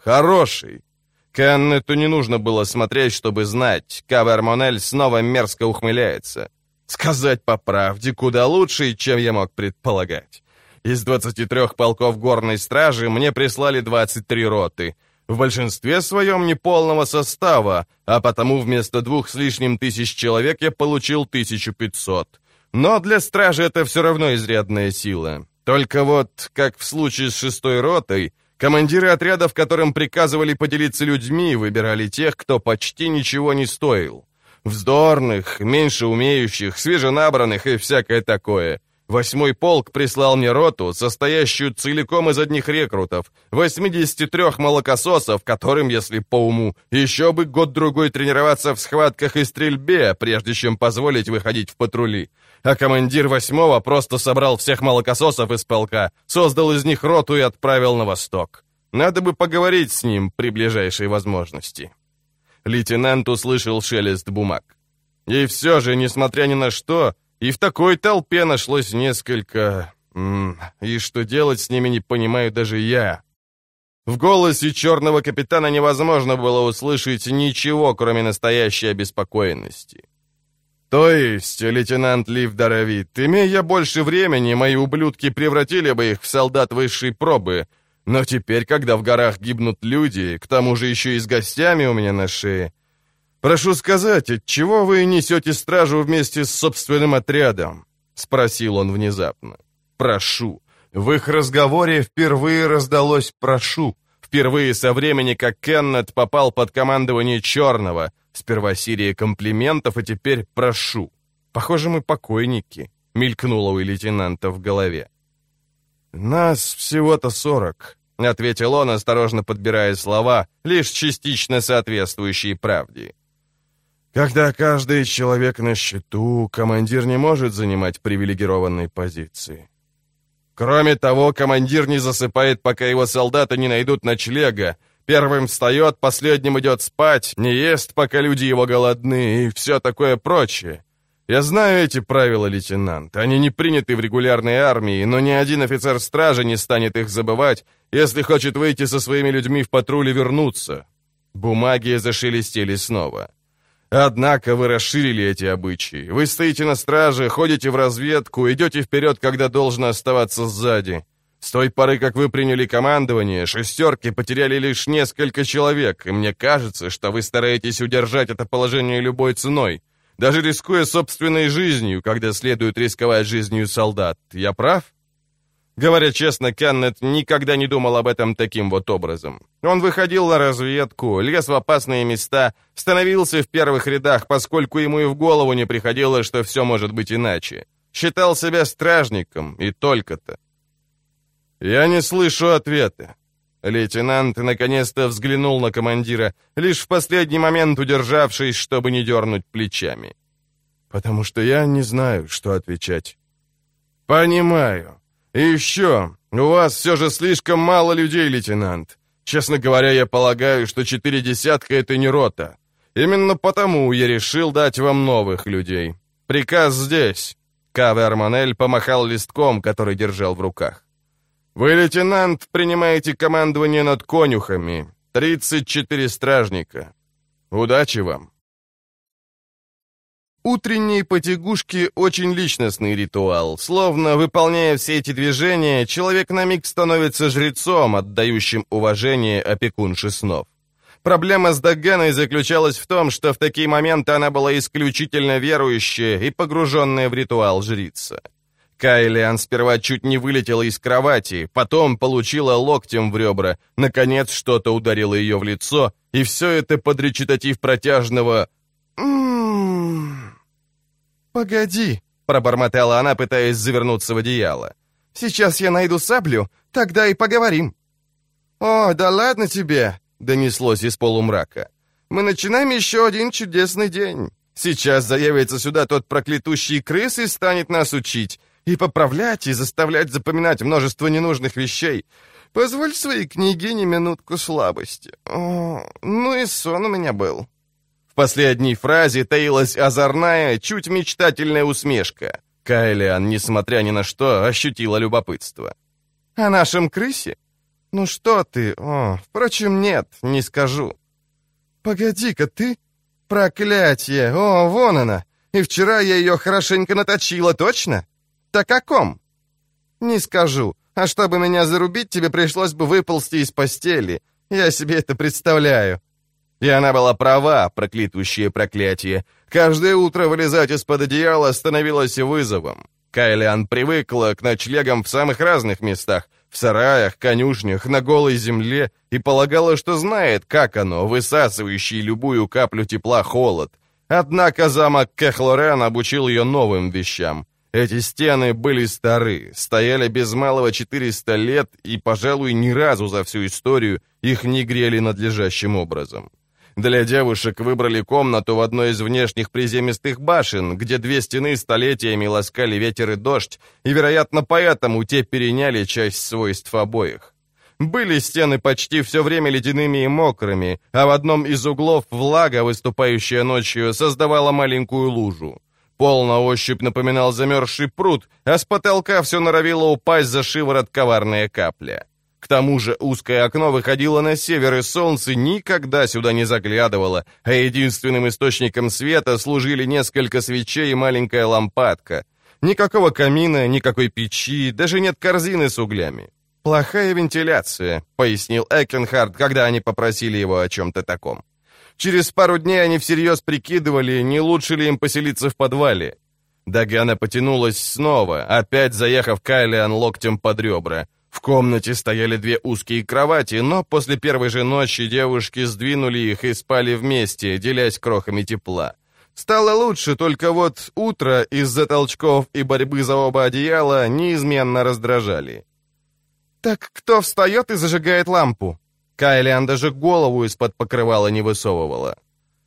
Хороший. Кеннету не нужно было смотреть, чтобы знать. Кавер Монель снова мерзко ухмыляется. Сказать по правде, куда лучше, чем я мог предполагать. Из 23 полков горной стражи мне прислали 23 роты. В большинстве своем неполного состава, а потому вместо 2 с лишним тысяч человек я получил 1500. Но для стражи это все равно изрядная сила. Только вот, как в случае с 6-й ротой, командиры отрядов, которым приказывали поделиться людьми, выбирали тех, кто почти ничего не стоил. Вздорных, меньше умеющих, свеженабранных и всякое такое. 8-й полк прислал мне роту, состоящую целиком из одних рекрутов, 83 молокососов, которым, если по уму, еще бы год-другой тренироваться в схватках и стрельбе, прежде чем позволить выходить в патрули. А командир 8-го просто собрал всех молокососов из полка, создал из них роту и отправил на восток. Надо бы поговорить с ним при ближайшей возможности. Лейтенант услышал шелест бумаг. И все же, несмотря ни на что, и в такой толпе нашлось несколько... И что делать с ними, не понимаю даже я. В голосе черного капитана невозможно было услышать ничего, кроме настоящей обеспокоенности. То есть, лейтенант Ливдаровит, имея я больше времени, мои ублюдки превратили бы их в солдат высшей пробы, но теперь, когда в горах гибнут люди, к тому же еще и с гостями у меня на шее... «Прошу сказать, отчего вы несете стражу вместе с собственным отрядом?» — спросил он внезапно. «Прошу». В их разговоре впервые раздалось «прошу». Впервые со времени, как Кеннет попал под командование Черного. Сперва серия комплиментов, а теперь «прошу». «Похоже, мы покойники», — мелькнуло у лейтенанта в голове. «Нас всего-то 40», — ответил он, осторожно подбирая слова, лишь частично соответствующие правде. Когда каждый человек на счету, командир не может занимать привилегированной позиции. Кроме того, командир не засыпает, пока его солдаты не найдут ночлега. Первым встает, последним идет спать, не ест, пока люди его голодны, и все такое прочее. Я знаю эти правила, лейтенант. Они не приняты в регулярной армии, но ни один офицер стражи не станет их забывать, если хочет выйти со своими людьми в патруль и вернуться. Бумаги зашелестели снова. Однако вы расширили эти обычаи. Вы стоите на страже, ходите в разведку, идете вперед, когда должно оставаться сзади. С той поры, как вы приняли командование, шестерки потеряли лишь несколько человек, и мне кажется, что вы стараетесь удержать это положение любой ценой, даже рискуя собственной жизнью, когда следует рисковать жизнью солдат. Я прав? Говоря честно, Кеннет никогда не думал об этом таким вот образом. Он выходил на разведку, лез в опасные места, становился в первых рядах, поскольку ему и в голову не приходило, что все может быть иначе. Считал себя стражником, и только-то. «Я не слышу ответа». Лейтенант наконец-то взглянул на командира, лишь в последний момент удержавшись, чтобы не дернуть плечами. «Потому что я не знаю, что отвечать». «Понимаю. И еще, у вас все же слишком мало людей, лейтенант. Честно говоря, я полагаю, что 4 десятка — это не рота. Именно потому я решил дать вам новых людей. Приказ здесь». Кавер Монель помахал листком, который держал в руках. «Вы, лейтенант, принимаете командование над конюхами. 34 стражника. Удачи вам». Утренние потягушки — очень личностный ритуал. Словно, выполняя все эти движения, человек на миг становится жрецом, отдающим уважение опекунше снов. Проблема с Дагеной заключалась в том, что в такие моменты она была исключительно верующая и погруженная в ритуал жрица. Кайлиан сперва чуть не вылетела из кровати, потом получила локтем в ребра, наконец что-то ударило ее в лицо, и все это под речитатив протяжного «Погоди», — пробормотала она, пытаясь завернуться в одеяло. «Сейчас я найду саблю, тогда и поговорим». «О, да ладно тебе», — донеслось из полумрака. «Мы начинаем еще один чудесный день. Сейчас заявится сюда тот проклятущий крыс и станет нас учить, и поправлять, и заставлять запоминать множество ненужных вещей. Позволь своей княгине минутку слабости. О, ну и сон у меня был». В последней фразе таилась озорная, чуть мечтательная усмешка. Кайлиан, несмотря ни на что, ощутила любопытство. «О нашем крысе? «Ну что ты? Впрочем, нет, не скажу». «Погоди-ка, ты? Проклятие! О, вон она! И вчера я ее хорошенько наточила, точно? Так о ком?» «Не скажу. А чтобы меня зарубить, тебе пришлось бы выползти из постели. Я себе это представляю». И она была права, проклятущее проклятие. Каждое утро вылезать из-под одеяла становилось вызовом. Кайлиан привыкла к ночлегам в самых разных местах, в сараях, конюшнях, на голой земле, и полагала, что знает, как оно, высасывающий любую каплю тепла холод. Однако замок Кехлорен обучил ее новым вещам. Эти стены были стары, стояли без малого 400 лет, и, пожалуй, ни разу за всю историю их не грели надлежащим образом. Для девушек выбрали комнату в одной из внешних приземистых башен, где две стены столетиями ласкали ветер и дождь, и, вероятно, поэтому те переняли часть свойств обоих. Были стены почти все время ледяными и мокрыми, а в одном из углов влага, выступающая ночью, создавала маленькую лужу. Пол на ощупь напоминал замерзший пруд, а с потолка все норовило упасть за шиворот коварная капля. К тому же узкое окно выходило на север, и солнце никогда сюда не заглядывало, а единственным источником света служили несколько свечей и маленькая лампадка. Никакого камина, никакой печи, даже нет корзины с углями. «Плохая вентиляция», — пояснил Экенхард, когда они попросили его о чем-то таком. Через пару дней они всерьез прикидывали, не лучше ли им поселиться в подвале. Дагана потянулась снова, опять заехав Кайлиан локтем под ребра. В комнате стояли две узкие кровати, но после первой же ночи девушки сдвинули их и спали вместе, делясь крохами тепла. Стало лучше, только вот утро из-за толчков и борьбы за оба одеяла неизменно раздражали. «Так кто встает и зажигает лампу?» Кайлиан даже голову из-под покрывала не высовывала.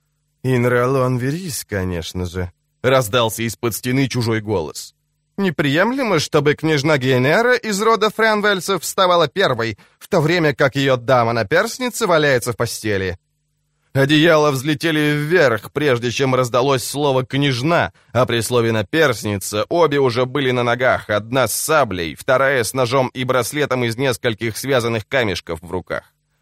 «Инралон Верис, конечно же», — раздался из-под стены чужой голос. «Неприемлемо, чтобы княжна Гейнера из рода Френвельсов вставала первой, в то время как ее дама-наперсница валяется в постели». Одеяла взлетели вверх, прежде чем раздалось слово «княжна», а при слове «наперсница» обе уже были на ногах, одна с саблей, вторая с ножом и браслетом из нескольких связанных камешков в руках.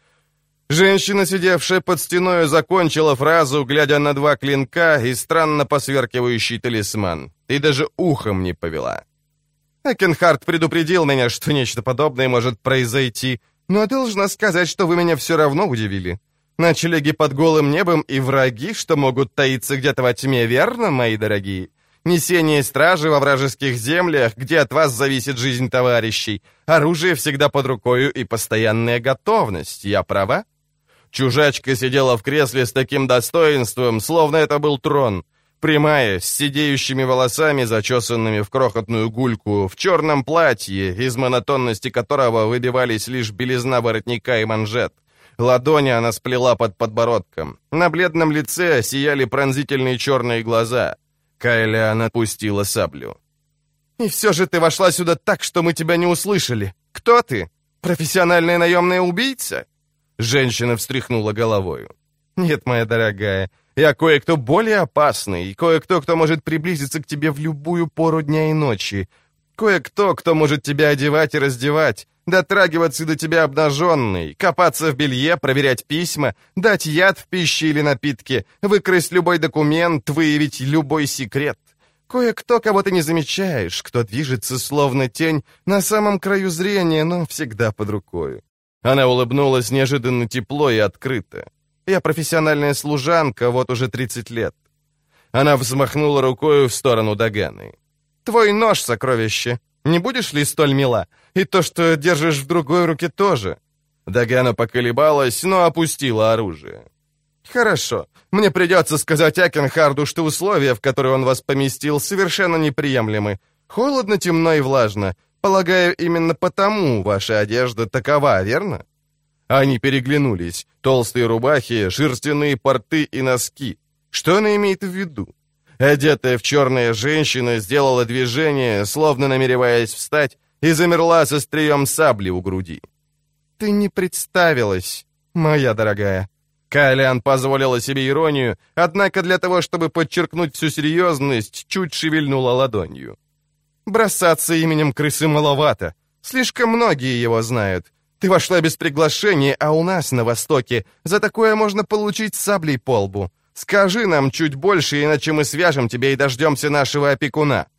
Женщина, сидевшая под стеною, закончила фразу, глядя на два клинка и странно посверкивающий талисман, и даже ухом не повела. «Экенхард предупредил меня, что нечто подобное может произойти, но должна сказать, что вы меня все равно удивили. Ночлеги под голым небом и враги, что могут таиться где-то во тьме, верно, мои дорогие? Несение стражи во вражеских землях, где от вас зависит жизнь товарищей, оружие всегда под рукою и постоянная готовность, я права?» Чужачка сидела в кресле с таким достоинством, словно это был трон. Прямая, с сидеющими волосами, зачесанными в крохотную гульку, в черном платье, из монотонности которого выбивались лишь белизна воротника и манжет. Ладони она сплела под подбородком. На бледном лице сияли пронзительные черные глаза. Кайлиан отпустила саблю. «И все же ты вошла сюда так, что мы тебя не услышали. Кто ты? Профессиональная наемная убийца?» Женщина встряхнула головою. «Нет, моя дорогая, я кое-кто более опасный, кое-кто, кто может приблизиться к тебе в любую пору дня и ночи, кое-кто, кто может тебя одевать и раздевать, дотрагиваться до тебя обнаженной, копаться в белье, проверять письма, дать яд в пище или напитке, выкрасть любой документ, выявить любой секрет. Кое-кто, кого ты не замечаешь, кто движется словно тень на самом краю зрения, но всегда под рукой». Она улыбнулась неожиданно тепло и открыто. «Я профессиональная служанка, вот уже 30 лет». Она взмахнула рукой в сторону Даганы. «Твой нож, сокровище. Не будешь ли столь мила? И то, что держишь в другой руке, тоже». Дагана поколебалась, но опустила оружие. «Хорошо. Мне придется сказать Экенхарду, что условия, в которые он вас поместил, совершенно неприемлемы. Холодно, темно и влажно. Полагаю, именно потому ваша одежда такова, верно?» Они переглянулись. Толстые рубахи, шерстяные порты и носки. Что она имеет в виду? Одетая в черное женщина сделала движение, словно намереваясь встать, и замерла со острием сабли у груди. «Ты не представилась, моя дорогая». Кайлиан позволила себе иронию, однако для того, чтобы подчеркнуть всю серьезность, чуть шевельнула ладонью. «Бросаться именем крысы маловато. Слишком многие его знают. Ты вошла без приглашения, а у нас, на Востоке, за такое можно получить саблей по лбу. Скажи нам чуть больше, иначе мы свяжем тебя и дождемся нашего опекуна».